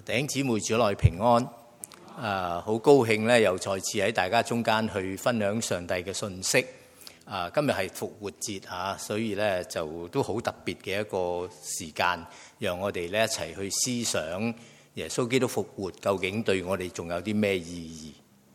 弟兄姊妹主內平安，好高興咧，又再次喺大家中間去分享上帝嘅信息。今日係復活節嚇，所以咧就都好特別嘅一個時間，讓我哋咧一齊去思想耶穌基督復活究竟對我哋仲有啲咩意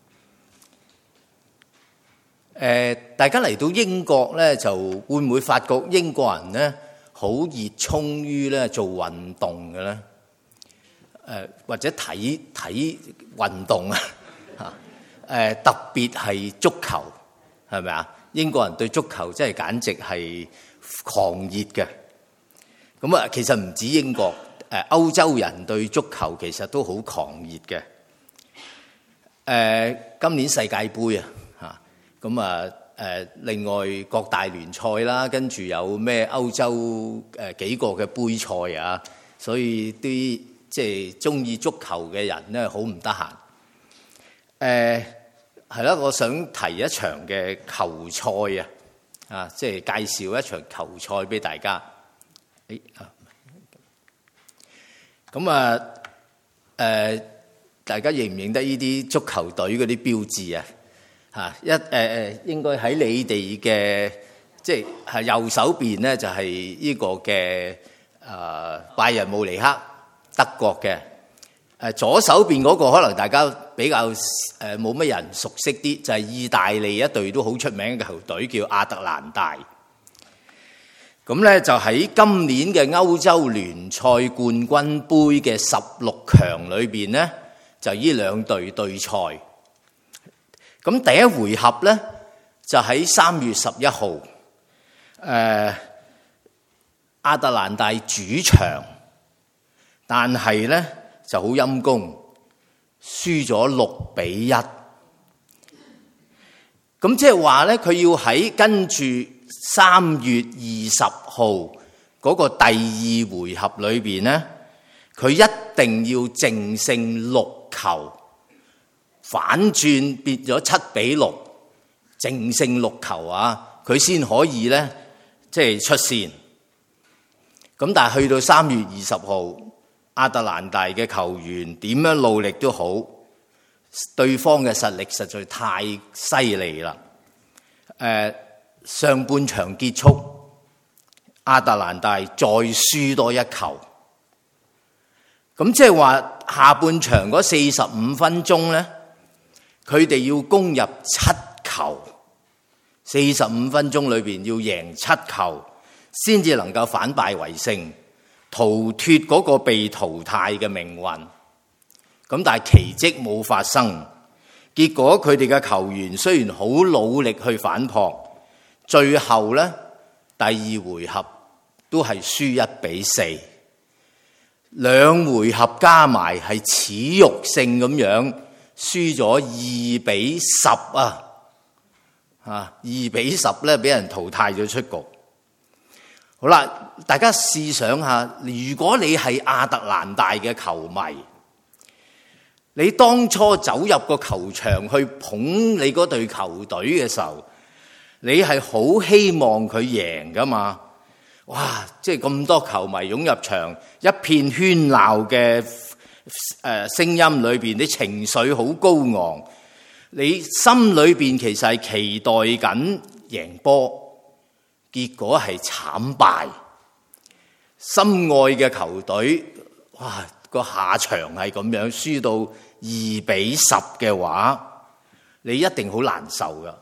義？大家嚟到英國咧，就會唔會發覺英國人咧好熱衷於咧做運動嘅咧？或者睇運動啊，特別係足球，係咪啊？英國人對足球真係簡直係狂熱嘅。咁啊，其實唔止英國，歐洲人對足球其實都好狂熱嘅。今年世界盃啊，咁啊，另外各大聯賽啦，跟住有咩歐洲幾個嘅杯賽啊，所以啲即係中意足球嘅人咧，好唔得閒。係啦，我想提一場嘅球賽啊，即係介紹一場球賽俾大家。咁大家認唔認得呢啲足球隊嗰啲標誌啊？應該喺你哋嘅即係右手邊咧，就係呢個嘅拜仁慕尼黑。德國嘅左手邊嗰個可能大家比較冇乜人熟悉啲，就係意大利一隊都好出名嘅球隊叫亞特蘭大。咁咧就喺今年嘅歐洲聯賽冠軍杯嘅16強裏邊咧，就呢兩隊對賽。咁第一回合咧就喺3月11號，亞特蘭大主場。但係咧就好陰功，輸咗6-1。咁即係話咧，佢要喺跟住3月20號嗰個第二回合裏邊咧，佢一定要淨勝6球，反轉變咗7-6，淨勝6球啊，佢先可以咧即係出線。咁但係去到3月20號。亞特蘭大嘅球員點樣努力都好，對方嘅實力實在太犀利啦。上半場結束，亞特蘭大再輸多1球。咁即係話下半場嗰45分鐘咧，佢哋要攻入7球，45分鐘裏邊要贏7球，先至能夠反敗為勝。逃脫嗰個被淘汰嘅命運，咁但係奇蹟冇發生，結果佢哋嘅球員雖然好努力去反撲，最後咧第二回合都係輸1-4，兩回合加埋係恥辱性咁樣輸咗2-10啊，2-10咧俾人淘汰咗出局。好啦，大家試想下，如果你係亞特蘭大嘅球迷，你當初走入個球場去捧你嗰隊球隊嘅時候，你係好希望佢贏噶嘛？哇！即係咁多球迷湧入場，一片喧鬧嘅聲音裏邊，啲情緒好高昂，你心裏邊其實係期待緊贏波。結果係慘敗，心愛嘅球隊，哇，個下場係咁樣輸到2-10嘅話，你一定好難受噶。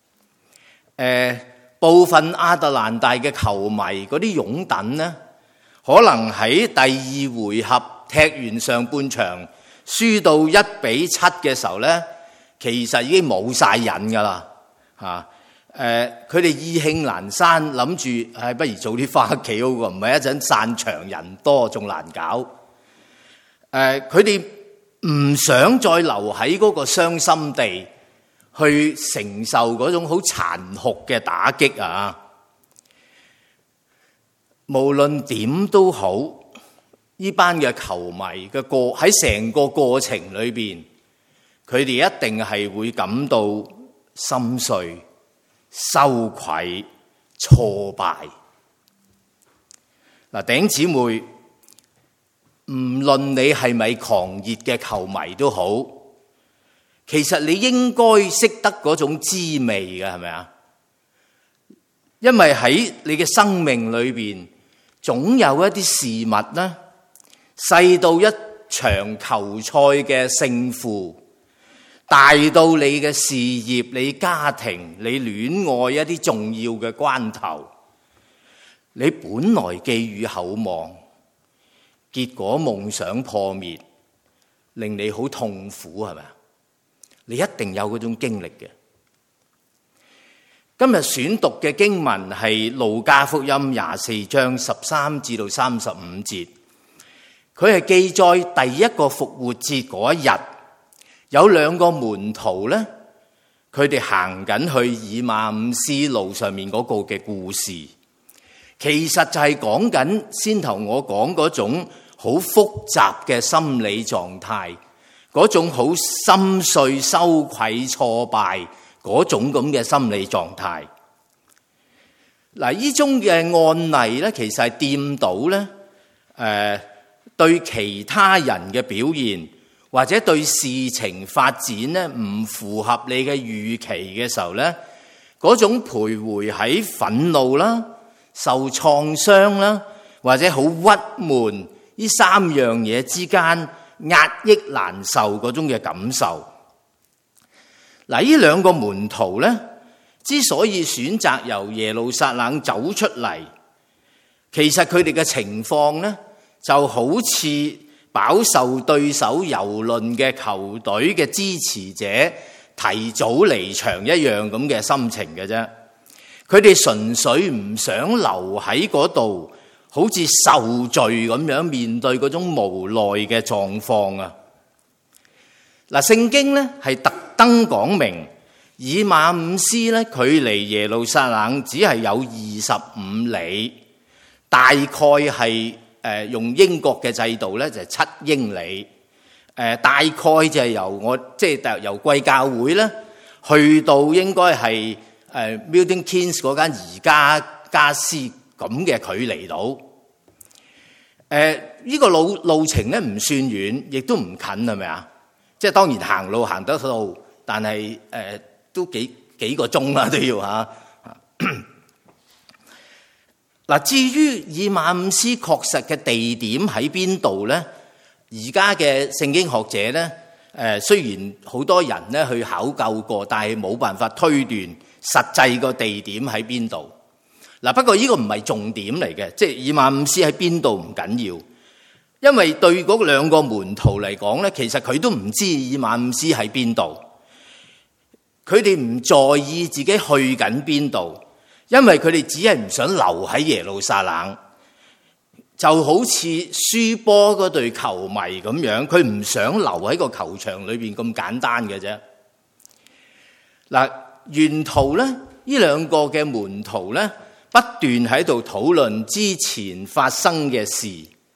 部分亞特蘭大嘅球迷嗰啲擁躉呢，可能喺第二回合踢完上半場輸到1-7嘅時候呢，其實已經冇晒癮噶啦，吓。佢哋意興闌珊，諗住不如早啲翻屋企好過，唔係一陣散場人多仲難搞。佢哋唔想再留喺嗰個傷心地去承受嗰種好殘酷嘅打擊啊！無論點都好，呢班嘅球迷嘅喺成個過程裏邊，佢哋一定係會感到心碎、羞愧、挫敗。嗱，弟兄姊妹，唔論你係咪狂熱嘅球迷都好，其實你應該識得嗰種滋味嘅，係咪啊？因為喺你嘅生命裏邊，總有一啲事物呢，細到一場球賽嘅勝負，大到你嘅事業、你家庭、你戀愛一啲重要嘅關頭，你本來寄予厚望，結果夢想破滅，令你好痛苦，係咪啊？你一定有嗰種經歷嘅。今日選讀嘅經文係路加福音24章13至到35節，佢係記載第一個復活節嗰一日，有兩個門徒咧，佢哋行緊去以馬忤斯路上面嗰個嘅故事。其實就係講緊先頭我講嗰種好複雜嘅心理狀態，嗰種好心碎、羞愧、挫敗嗰種咁嘅心理狀態。嗱，呢種嘅案例咧，其實係掂到咧，對其他人嘅表現或者對事情發展咧唔符合你嘅預期嘅時候咧，嗰種徘徊喺憤怒啦、受創傷啦，或者好鬱悶呢三樣嘢之間壓抑難受嗰種嘅感受。嗱，呢兩個門徒咧，之所以選擇由耶路撒冷走出嚟，其實佢哋嘅情況咧，就好似飽受對手蹂躪嘅球隊嘅支持者提早離場一樣咁嘅心情嘅啫。佢哋純粹唔想留喺嗰度，好似受罪咁樣面對嗰種無奈嘅狀況啊！嗱，聖經咧係特登講明，以馬忤斯咧距離耶路撒冷只係有25里，大概係用英國嘅制度咧就係7英里。大概就係由貴教會咧去到應該係Milton Keynes 嗰間宜家私咁嘅距離度。呢個路程咧唔算遠，亦都唔近，係咪啊？即係當然行路行得到，但係都幾個鐘啦都要嚇。嗱，至於以馬忤斯確實嘅地點喺邊度咧？而家嘅聖經學者咧，雖然好多人咧去考究過，但係冇辦法推斷實際個地點喺邊度。嗱，不過呢個唔係重點嚟嘅，即係以馬忤斯喺邊度唔緊要，因為對嗰兩個門徒嚟講咧，其實佢都唔知以馬忤斯喺邊度，佢哋唔在意自己去緊邊度，因為佢哋只係唔想留喺耶路撒冷，就好似輸波嗰隊球迷咁樣，佢唔想留喺個球場裏邊咁簡單嘅啫。嗱，沿途咧，呢兩個嘅門徒咧，不斷喺度討論之前發生嘅事，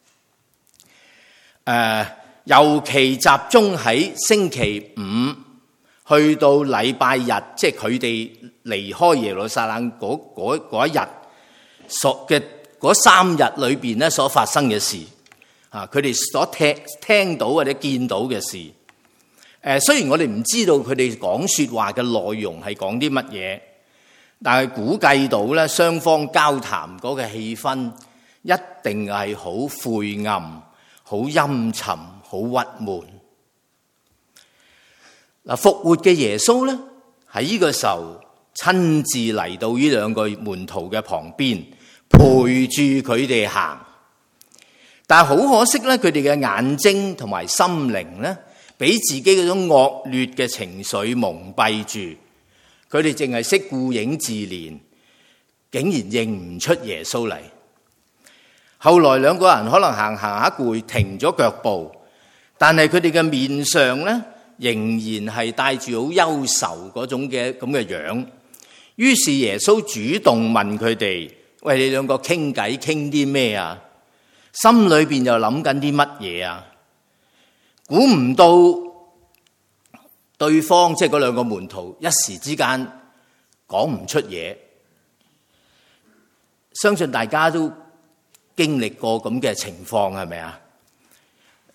尤其集中喺星期五去到禮拜日，即係佢哋離開耶路撒冷嗰一日嘅嗰3日裏邊咧所發生嘅事，佢哋所聽到或者見到嘅事。雖然我哋唔知道佢哋講說話嘅內容係講啲乜嘢，但係估計到咧，雙方交談嗰個氣氛一定係好晦暗、好陰沉、好鬱悶。嗱，復活嘅耶穌咧喺呢個時候親自嚟到呢兩個門徒嘅旁邊，陪住佢哋行。但係好可惜咧，佢哋嘅眼睛同埋心靈咧，俾自己嗰種惡劣嘅情緒蒙蔽住，佢哋淨係識顧影自憐，竟然認唔出耶穌嚟。後來兩個人可能行下攰，停咗腳步，但係佢哋嘅面上咧，仍然係帶住好憂愁嗰種嘅咁嘅樣。於是耶穌主動問佢哋：喂，你兩個傾偈傾啲咩啊？心裏邊又諗緊啲乜嘢啊？估唔到對方即係嗰兩個門徒一時之間講唔出嘢。相信大家都經歷過咁嘅情況，係咪啊？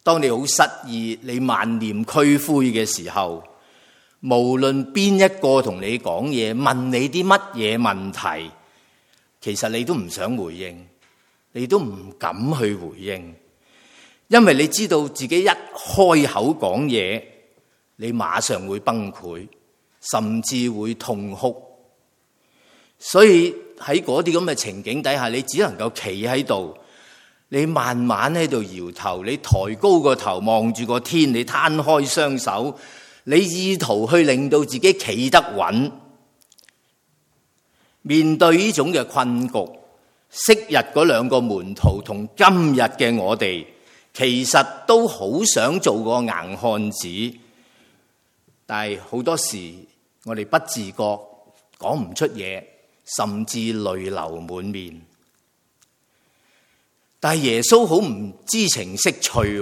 當你好失意，你萬念俱灰嘅時候，無論邊一個同你講嘢，問你啲乜嘢問題，其實你都唔想回應，你都唔敢去回應，因為你知道自己一開口講嘢，你馬上會崩潰，甚至會痛哭。所以喺嗰啲咁嘅情景底下，你只能夠企喺度，你慢慢喺度搖頭，你抬高個頭望住個天，你攤開雙手，你意圖去令到自己企得穩。面對呢種嘅困局，昔日嗰兩個門徒同今日嘅我哋，其實都好想做個硬漢子，但係好多時我哋不自覺講唔出嘢，甚至淚流滿面。但係耶穌好唔知情識趣，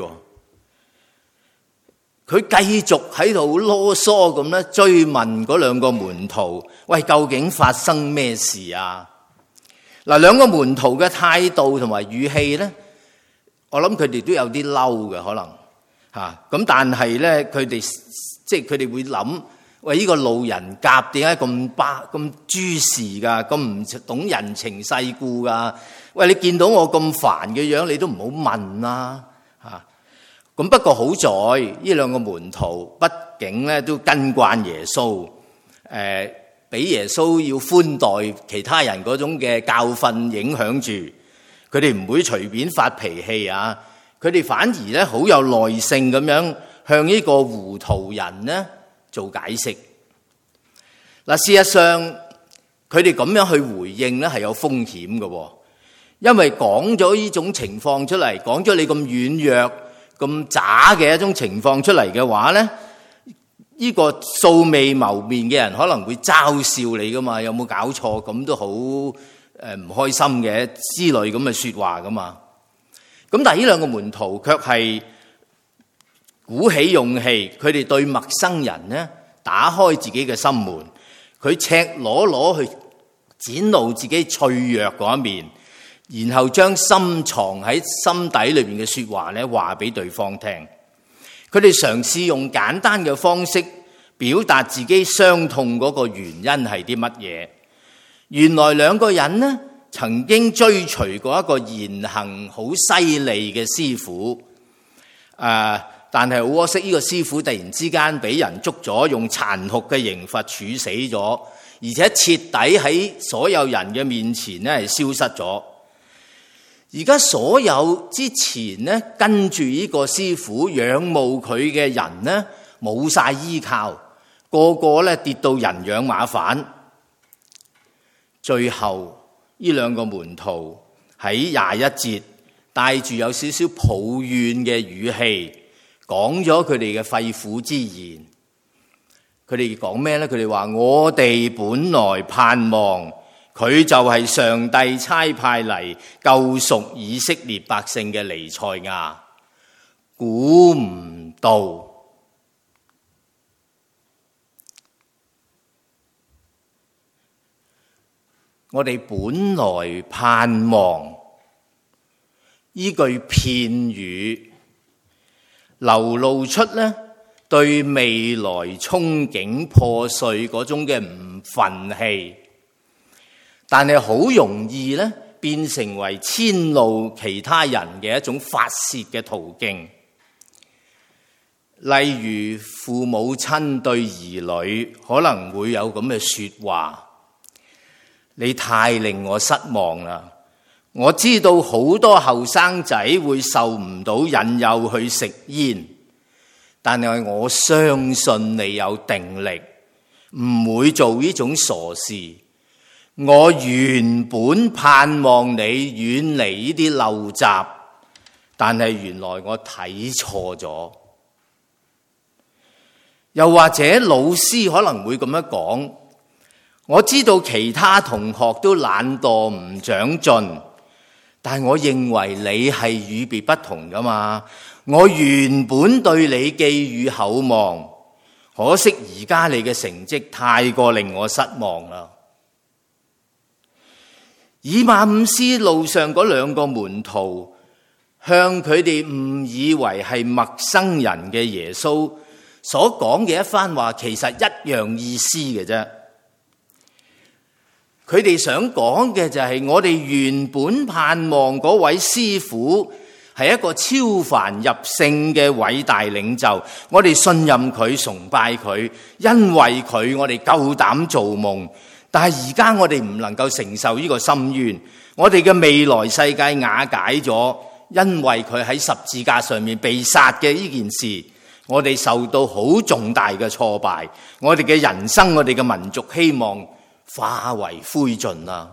佢繼續喺度囉嗦咁咧追問嗰兩個門徒：喂，究竟發生咩事啊？嗱，兩個門徒嘅態度同埋語氣咧，我諗佢哋都有啲嬲嘅，可能嚇。咁但係咧，佢哋會諗：喂，呢個路人甲點解咁諸事㗎？咁唔懂人情世故㗎？喂，你見到我咁煩嘅樣，你都唔好問啦嚇。咁不過好在呢兩個門徒畢竟咧都跟慣耶穌，俾耶穌要寬待其他人嗰種嘅教訓影響住，佢哋唔會隨便發脾氣啊！佢哋反而咧好有耐性咁樣向呢個糊塗人咧做解釋。嗱，事實上佢哋咁樣去回應咧係有風險嘅，因為講咗呢種情況出嚟，講咗你咁軟弱、咁渣嘅一種情況出嚟嘅話咧，呢個素未謀面嘅人可能會嘲笑你噶嘛，有冇搞錯？咁都好唔開心嘅之類咁嘅說話噶嘛。咁但係呢兩個門徒卻係鼓起勇氣，佢哋對陌生人咧打開自己嘅心門，佢赤裸裸去展露自己脆弱嗰一面，然後將深藏喺心底裏邊嘅說話咧話俾對方聽。佢哋嘗試用簡單嘅方式表達自己傷痛嗰個原因係啲乜嘢。原來兩個人呢曾經追隨過一個言行好犀利嘅師傅，但係好可惜呢個師傅突然之間俾人捉咗，用殘酷嘅刑罰處死咗，而且徹底喺所有人嘅面前呢係消失咗。而家所有之前呢跟住呢個師傅仰慕佢嘅人呢冇晒依靠，個個呢跌到人仰馬翻。最後呢兩個門徒喺21節帶住有少少抱怨嘅語氣講咗佢哋嘅肺腑之言。佢哋講咩呢？佢哋話：我哋本來盼望佢就係上帝差派嚟救贖以色列百姓嘅彌賽亞，估唔到我哋本來盼望呢句片語流露出咧對未來憧憬破碎嗰種嘅唔忿氣，但係好容易咧變成為遷怒其他人嘅一種發洩嘅途徑。例如父母親對兒女可能會有咁嘅說話：你太令我失望啦！我知道好多後生仔會受唔到引誘去食煙，但係我相信你有定力，唔會做呢種傻事。我原本盼望你遠離呢啲陋習，但係原來我睇錯咗。又或者老師可能會咁樣講：我知道其他同學都懶惰唔長進，但我認為你係與別不同噶嘛。我原本對你寄予厚望，可惜而家你嘅成績太過令我失望啦。以馬忤斯路上嗰兩個門徒向佢哋誤以為係陌生人嘅耶穌所講嘅一番話，其實一樣意思嘅啫。佢哋想講嘅就係我哋原本盼望嗰位師傅係一個超凡入聖嘅偉大領袖，我哋信任佢，崇拜佢，因為佢我哋夠膽做夢。但係而家我哋唔能夠承受呢個深淵，我哋嘅未來世界瓦解咗，因為佢喺十字架上面被殺嘅呢件事，我哋受到好重大嘅挫敗，我哋嘅人生，我哋嘅民族希望化為灰燼啦。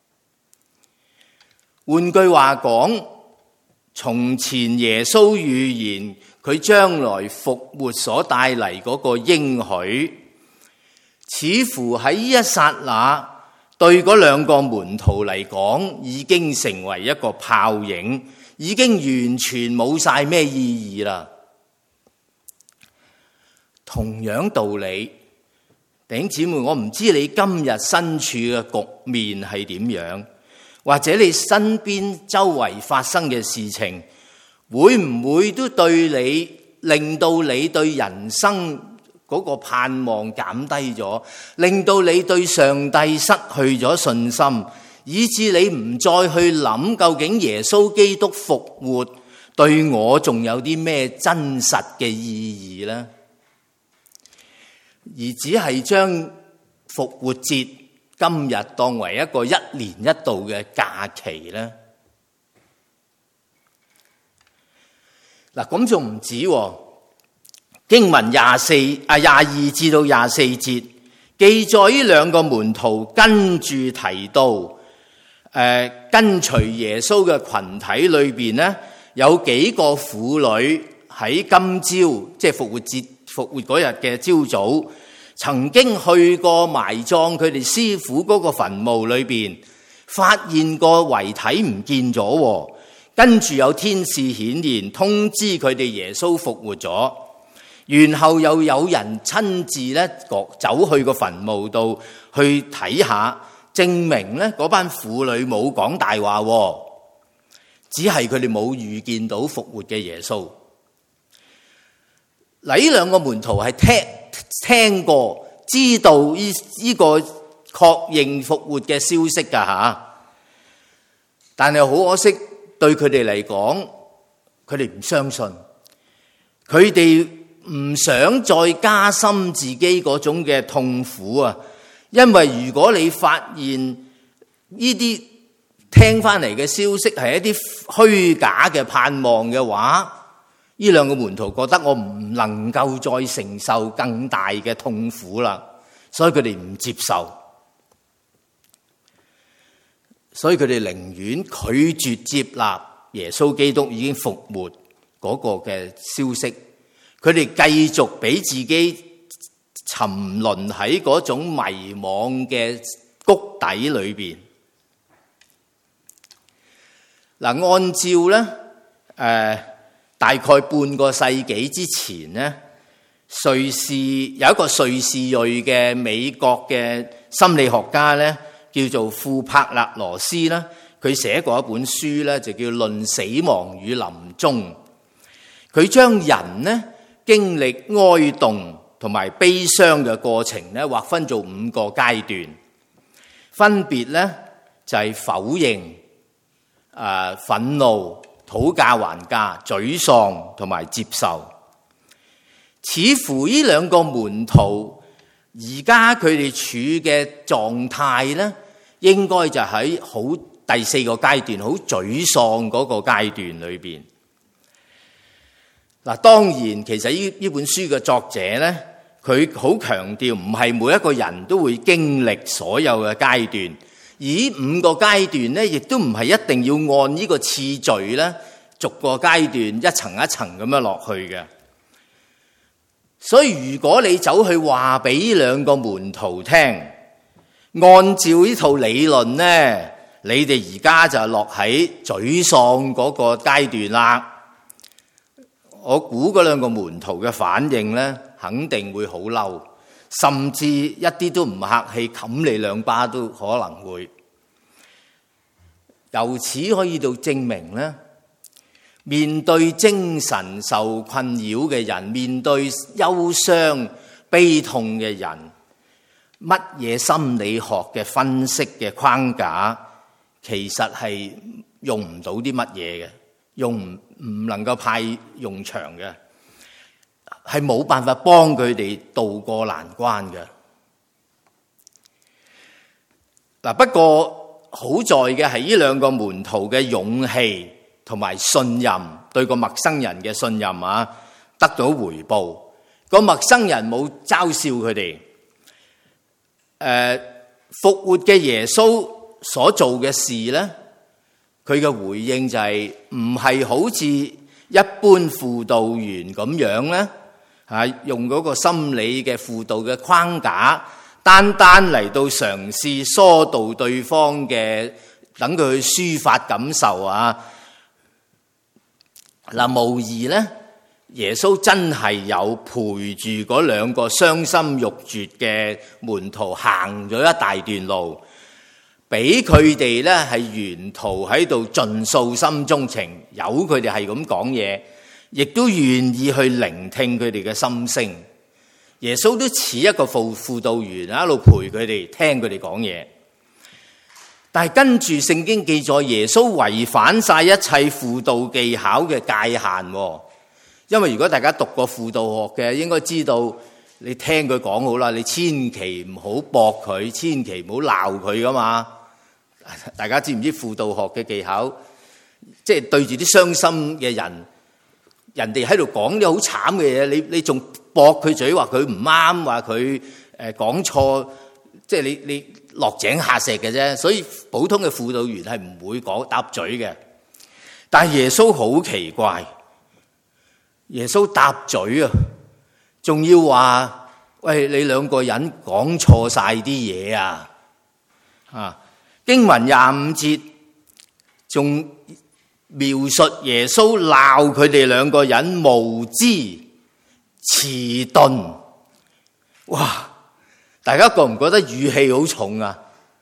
換句話講，從前耶穌預言佢將來復活所帶嚟嗰個應許，似乎喺呢一剎那對嗰兩個門徒嚟講已經成為一個泡影，已經完全冇晒咩意義啦。同樣道理，弟兄姊妹，我唔知你今日身處嘅局面係點樣，或者你身邊周圍發生嘅事情，會唔會都對你，令到你對人生嗰個盼望減低咗，令到你對上帝失去咗信心，以致你唔再去諗究竟耶穌基督復活對我仲有啲咩真實嘅意義呢？而只係將復活節今日當為一個一年一度嘅假期呢？嗱，咁仲唔止喎。經文22至到24節記載呢兩個門徒跟住提到，跟隨耶穌嘅群體裏邊呢，有幾個婦女喺今朝，即係復活嗰日嘅朝早，曾經去過埋葬佢哋師傅嗰個墳墓裏邊，發現個遺體唔見咗，跟住有天使顯現通知佢哋耶穌復活咗。然後又有人親自咧走去個墳墓度去睇下，證明咧嗰班婦女冇講大話，只係佢哋冇預見到復活嘅耶穌。嗱，呢兩個門徒係聽過、知道呢個確認復活嘅消息噶吓，但係好可惜，對佢哋嚟講，佢哋唔相信，佢哋唔想再加深自己嗰種嘅痛苦啊！因為如果你發現呢啲聽翻嚟嘅消息係一啲虛假嘅盼望嘅話，呢兩個門徒覺得我唔能夠再承受更大嘅痛苦啦，所以佢哋唔接受，所以佢哋寧願拒絕接納耶穌基督已經復活嗰個嘅消息。佢哋繼續俾自己沉淪喺嗰種迷惘嘅谷底裏邊。嗱，按照咧大概半個世紀之前咧，瑞士有一個瑞士裔嘅美國嘅心理學家咧，叫做庫柏勒羅斯啦，佢寫過一本書咧，就叫《論死亡與臨終》。佢將人咧經歷哀慟同埋悲傷嘅過程咧，劃分做5個階段，分別咧就係否認、憤怒、討價還價、沮喪同埋接受。似乎呢兩個門徒而家佢哋處嘅狀態咧，應該就喺好第4個階段，好沮喪嗰個階段裏邊。嗱，當然其實呢本書嘅作者咧，佢好強調唔係每一個人都會經歷所有嘅階段，而5個階段咧，亦都唔係一定要按呢個次序咧，逐個階段一層一層咁樣落去嘅。所以如果你走去話俾呢兩個門徒聽，按照呢套理論咧，你哋而家就落喺沮喪嗰個階段啦。我估嗰兩個門徒嘅反應咧，肯定會好嬲，甚至一啲都唔客氣，冚你2巴都可能會。由此可以到證明咧， 面對精神受困擾嘅人，面對憂傷悲痛嘅人，乜嘢心理學嘅分析嘅框架，其實係用唔到啲乜嘢嘅，唔能夠派用場嘅，係冇辦法幫佢哋渡過難關嘅。嗱，不過好在嘅係呢兩個門徒嘅勇氣同埋信任，對個陌生人嘅信任啊，得到回報。個陌生人冇嘲笑佢哋。復活嘅耶穌所做嘅事咧，佢嘅回應就係唔係好似一般輔導員咁樣咧，用嗰個心理嘅輔導嘅框架，單單嚟到嘗試疏導對方嘅，等佢去抒發感受啊。嗱，無疑咧，耶穌真係有陪住嗰兩個傷心欲絕嘅門徒行咗一大段路，俾佢哋咧係沿途喺度盡訴心中情，由佢哋係咁講嘢，亦都願意去聆聽佢哋嘅心聲。耶穌都似一個輔導員，一路陪佢哋聽佢哋講嘢。但係跟住聖經記載，耶穌違反晒一切輔導技巧嘅界限。因為如果大家讀過輔導學嘅，應該知道你聽佢講好啦，你千祈唔好駁佢，千祈唔好鬧佢噶嘛。大家知唔知輔導學嘅技巧？即係對住啲傷心嘅人，人哋喺度講啲好慘嘅嘢，你仲駁佢嘴，話佢唔啱，話佢講錯，即係你落井下石嘅啫。所以普通嘅輔導員係唔會講搭嘴嘅。但係耶穌好奇怪。耶穌搭嘴啊，仲要話：喂，你兩個人講錯晒啲嘢啊！經文25節仲描述耶穌鬧佢哋兩個人無知遲鈍。哇！大家覺唔覺得語氣好重啊？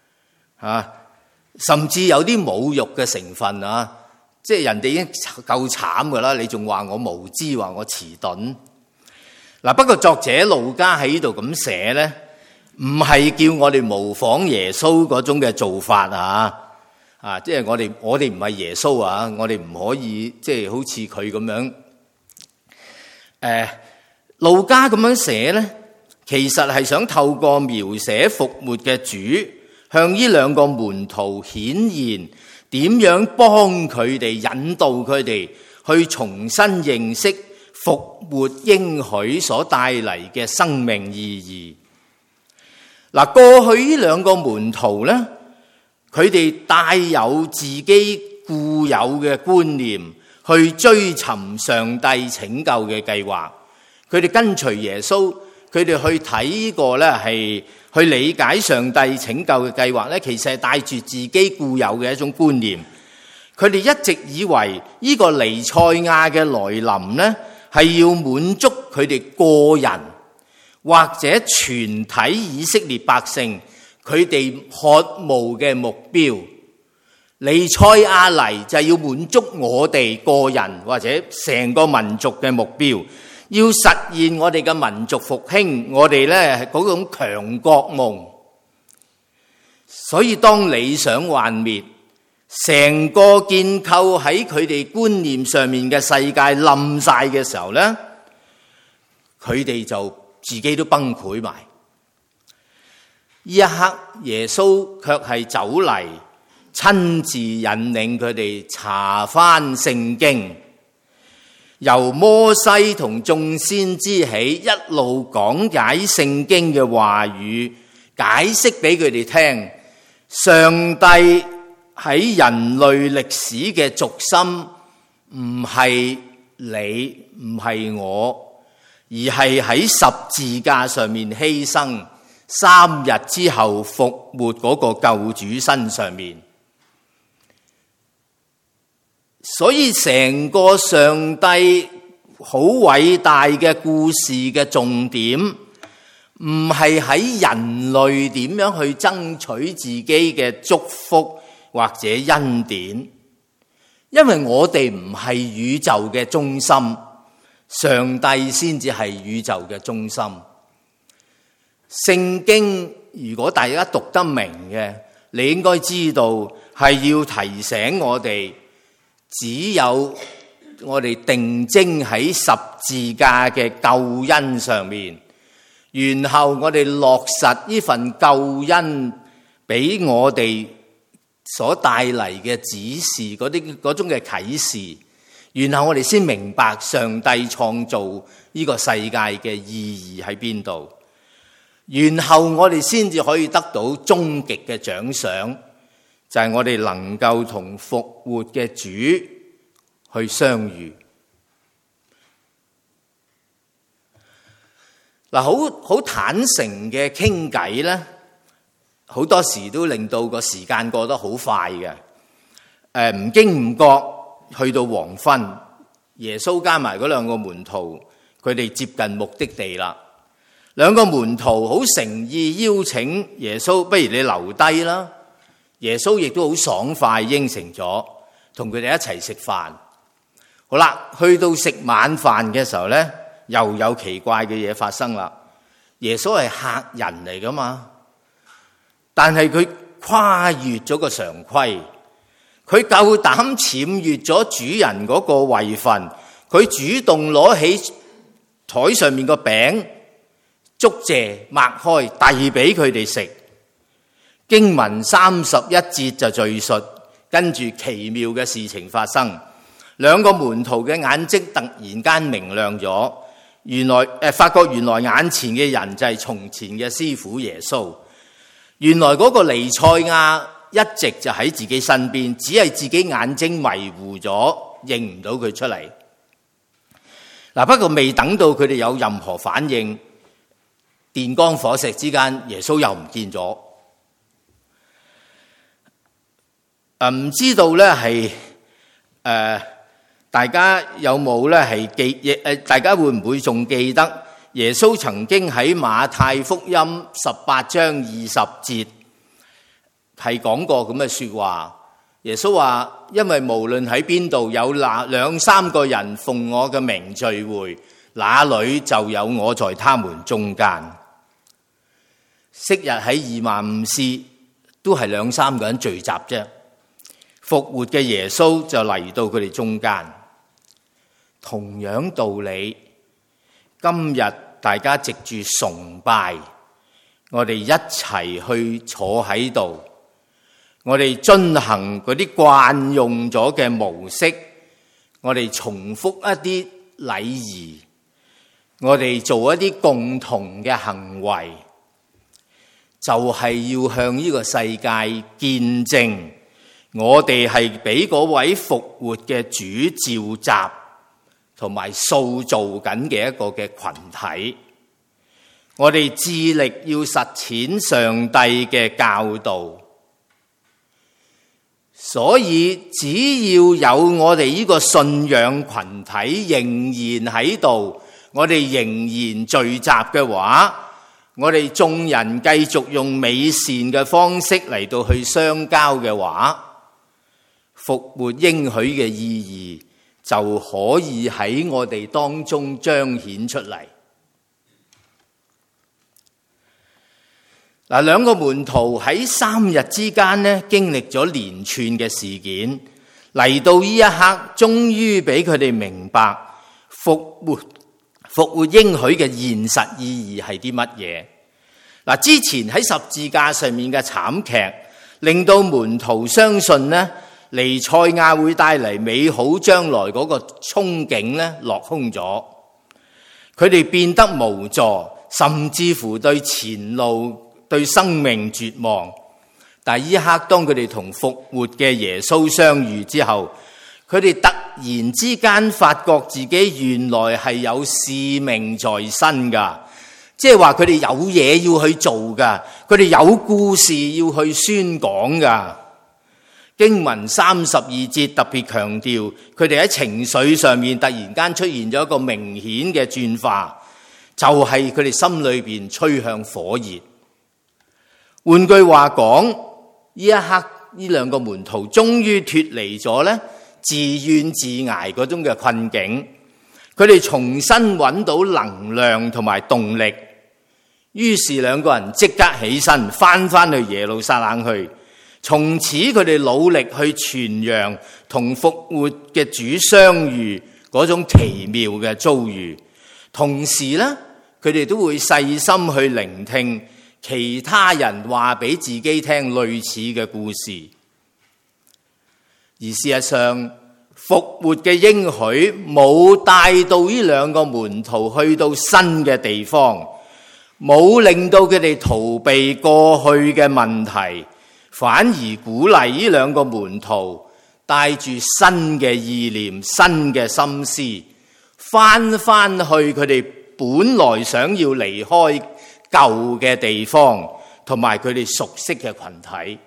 甚至有啲侮辱嘅成分啊！即係人哋已經夠慘噶啦，你仲話我無知，話我遲鈍。嗱，不過作者路加喺呢度咁寫咧，唔係叫我哋模仿耶穌嗰種嘅做法即係我哋唔係耶穌啊，我哋唔可以即係好似佢咁樣。路加咁樣寫咧，其實係想透過描寫復活嘅主，向呢兩個門徒顯現。點樣幫佢哋引導佢哋去重新認識復活應許所帶嚟嘅生命意義？嗱，過去呢兩個門徒咧，佢哋帶有自己固有嘅觀念去追尋上帝拯救嘅計劃，佢哋跟隨耶穌，佢哋去睇呢個咧係去理解上帝拯救嘅計劃咧，其實係帶住自己固有嘅一種觀念。佢哋一直以為呢個彌賽亞嘅來臨咧，係要滿足佢哋個人或者全體以色列百姓佢哋渴慕嘅目標。彌賽亞嚟就係要滿足我哋個人或者成個民族嘅目標。要實現我哋嘅民族復興，我哋咧嗰種強國夢。所以當理想幻滅，成個建構喺佢哋觀念上面嘅世界冧晒嘅時候咧，佢哋就自己都崩潰埋。呢一刻，耶穌卻係走嚟，親自引領佢哋查返聖經。由摩西同眾先知起，一路講解聖經嘅話語，解釋俾佢哋聽。上帝喺人類歷史嘅軸心，唔係你，唔係我，而係喺十字架上面犧牲，3日之後復活嗰個救主身上面。所以成個上帝好偉大嘅故事嘅重點，唔係喺人類點樣去爭取自己嘅祝福或者恩典，因因為我哋唔係宇宙嘅中心，上帝先至係宇宙嘅中心。聖經如果大家讀得明嘅，你應該知道係要提醒我哋，只有我哋定睛喺十字架嘅救恩上面，然後我哋落實呢份救恩俾我哋所帶嚟嘅指示，嗰種嘅啟示，然後我哋先明白上帝創造呢個世界嘅意義喺邊度，然後我哋先至可以得到終極嘅獎賞，就係我哋能夠同復活嘅主去相遇。嗱，好坦誠嘅傾偈咧，好多時都令到個時間過得好快嘅。唔經唔覺去到黃昏，耶穌加埋嗰兩個門徒，佢哋接近目的地啦。兩個門徒好誠意邀請耶穌，不如你留低啦。耶穌亦都好爽快應承咗，同佢哋一齊食飯。好啦，去到食晚飯嘅時候咧，又有奇怪嘅嘢發生啦。耶穌係客人嚟噶嘛，但係佢跨越咗個常規，佢夠膽僭越咗主人嗰個位份，佢主動攞起台上面個餅，祝謝擘開，遞俾佢哋食。經文31節就敘述，跟住奇妙嘅事情發生，兩個門徒嘅眼睛突然間明亮咗，發覺原來眼前嘅人就係從前嘅師傅耶穌。原來嗰個彌賽亞一直就喺自己身邊，只係自己眼睛迷糊咗，認唔到佢出嚟。不過未等到佢哋有任何反應，電光火石之間，耶穌又唔見咗。唔知道咧係大家有冇咧係記？大家會唔會仲記得耶穌曾經喺馬太福音18章20節係講過咁嘅說話？耶穌話：因為無論喺邊度有兩三個人奉我嘅名聚會，那裏就有我在他們中間。昔日喺以馬忤斯都係兩三個人聚集啫，復活嘅耶穌就嚟到佢哋中間。同樣道理，今日大家藉住崇拜，我哋一齊去坐喺度，我哋遵行嗰啲慣用咗嘅模式，我哋重複一啲禮儀，我哋做一啲共同嘅行為，就係要向呢個世界見證，我哋係俾嗰位復活嘅主召集同埋塑造緊嘅一個嘅群體。我哋致力要實踐上帝嘅教導，所以只要有我哋呢個信仰群體仍然喺度，我哋仍然聚集嘅話，我哋眾人繼續用美善嘅方式嚟到去相交嘅話，復活應許嘅意義就可以喺我哋當中彰顯出嚟。兩個門徒喺3日之間呢，經歷咗連串嘅事件，嚟到呢一刻，終於俾佢哋明白復活應許嘅現實意義係啲乜嘢。之前喺十字架上面嘅慘劇，令到門徒相信呢，彌賽亞會帶嚟美好將來嗰個憧憬呢，落空咗。佢哋變得無助，甚至乎對前路、對生命絕望。但係呢一刻，當佢哋同復活嘅耶穌相遇之後，佢哋突然之間發覺自己原來係有使命在身噶，即係話佢哋有嘢要去做噶，佢哋有故事要去宣講噶。經文32節特別強調，佢哋喺情緒上面突然間出現咗一個明顯嘅轉化，就係佢哋心裏邊趨向火熱。換句話講，呢一刻呢兩個門徒終於脫離咗咧自怨自艾嗰種嘅困境，佢哋重新揾到能量同埋動力，於是兩個人即刻起身翻去耶路撒冷去。從此佢哋努力去傳揚同復活嘅主相遇嗰種奇妙嘅遭遇，同時呢，佢哋都會細心去聆聽其他人話俾自己聽類似嘅故事。而事實上，復活嘅應許冇帶到呢兩個門徒去到新嘅地方，冇令到佢哋逃避過去嘅問題，反而鼓勵呢兩個門徒帶住新嘅意念、新嘅心思，翻去佢哋本來想要離開舊嘅地方，同埋佢哋熟悉嘅群體。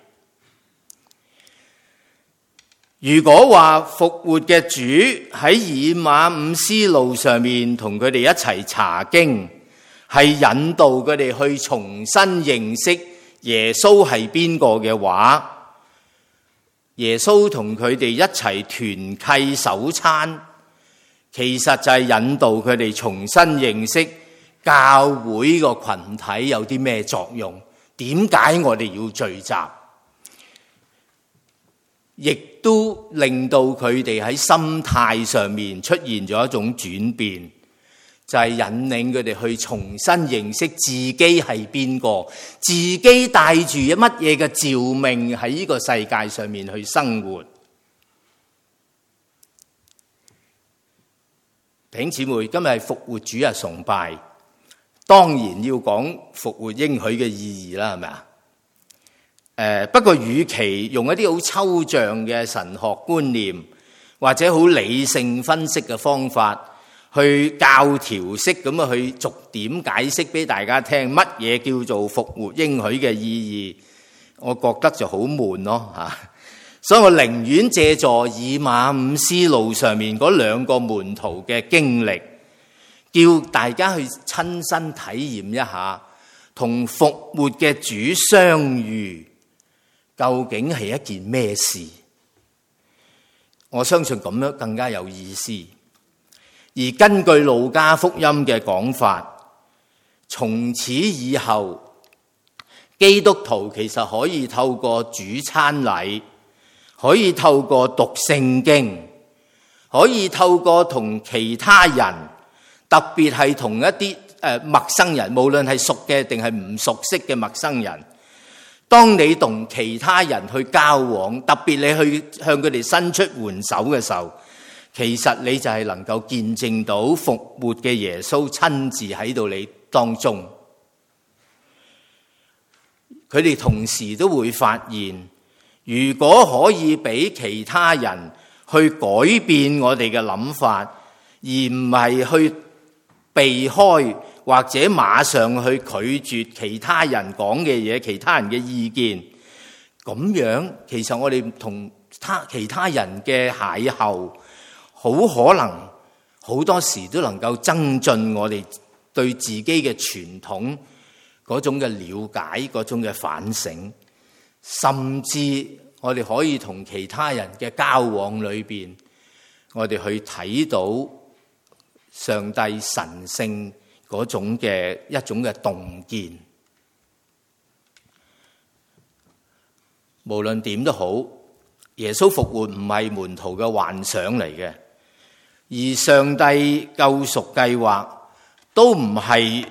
如果話復活嘅主喺以馬忤斯路上面同佢哋一齊查經，係引導佢哋去重新認識耶穌係邊個嘅話，耶穌同佢哋一齊團契守餐，其實就係引導佢哋重新認識教會個群體有啲咩作用，點解我哋要聚集，亦都令到佢哋喺心態上面出現咗一種轉變，就係引領佢哋去重新認識自己係邊個，自己帶住乜嘢嘅召命喺呢個世界上面去生活。弟兄姊妹，今日係復活主日崇拜，當然要講復活應許嘅意義啦，係咪啊？不過與其用一啲好抽象嘅神學觀念或者好理性分析嘅方法去教條式咁啊去逐點解釋俾大家聽乜嘢叫做復活應許嘅意義，我覺得就好悶咯吓。所以我寧願借助以馬忤斯路上面嗰兩個門徒嘅經歷，叫大家去親身體驗一下同復活嘅主相遇究竟係一件咩事？我相信咁樣更加有意思。而根據路加福音嘅講法，從此以後，基督徒其實可以透過主餐禮，可以透過讀聖經，可以透過同其他人，特別係同一啲陌生人，無論係熟嘅定係唔熟悉嘅陌生人，當你同其他人去交往，特別你去向佢哋伸出援手嘅時候，其實你就係能夠見證到復活嘅耶穌親自喺到你當中。佢哋同時都會發現，如果可以俾其他人去改變我哋嘅諗法，而唔係去避開或者馬上去拒絕其他人講嘅嘢、其他人嘅意見，咁樣其實我哋同其他人嘅邂逅，好可能好多時都能夠增進我哋對自己嘅傳統嗰種嘅了解、嗰種嘅反省，甚至我哋可以同其他人嘅交往裏邊，我哋去睇到上帝神聖嗰種嘅一種嘅洞見。無論點都好，耶穌復活唔係門徒嘅幻想嚟嘅，而上帝救贖計劃都唔係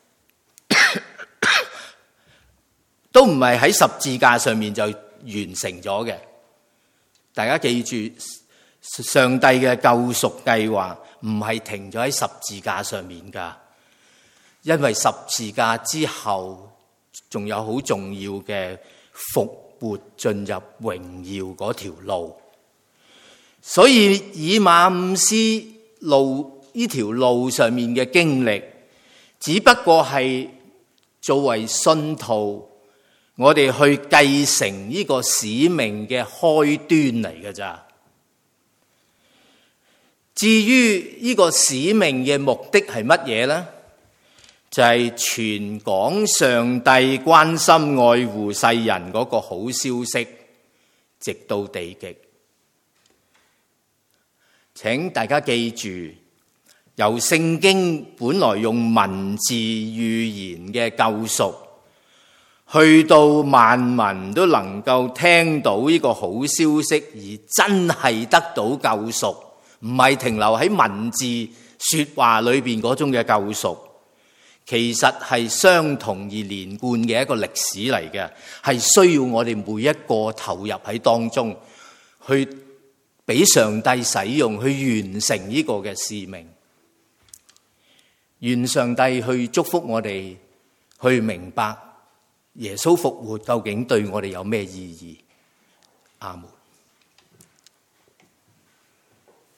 喺十字架上面就完成咗嘅。大家記住，上帝嘅救贖計劃唔係停咗喺十字架上面㗎，因為十字架之後仲有好重要嘅復活進入榮耀嗰條路。所以以馬忤斯路呢條路上面嘅經歷，只不過係作為信徒，我哋去繼承呢個使命嘅開端嚟㗎咋。至於呢個使命嘅目的係乜嘢呢？就係傳講上帝關心愛護世人嗰個好消息，直到地極。 請大家記住，由聖經本來用文字預言嘅救贖，去到萬民都能夠聽到呢個好消息，而真係得到救贖，唔係停留喺文字說話裏邊嗰種嘅救贖，其實係相同而連貫嘅一個歷史嚟嘅，係需要我哋每一個投入喺當中，去俾上帝使用，去完成呢個嘅使命。願上帝去祝福我哋，去明白耶穌復活究竟對我哋有咩意義。阿們。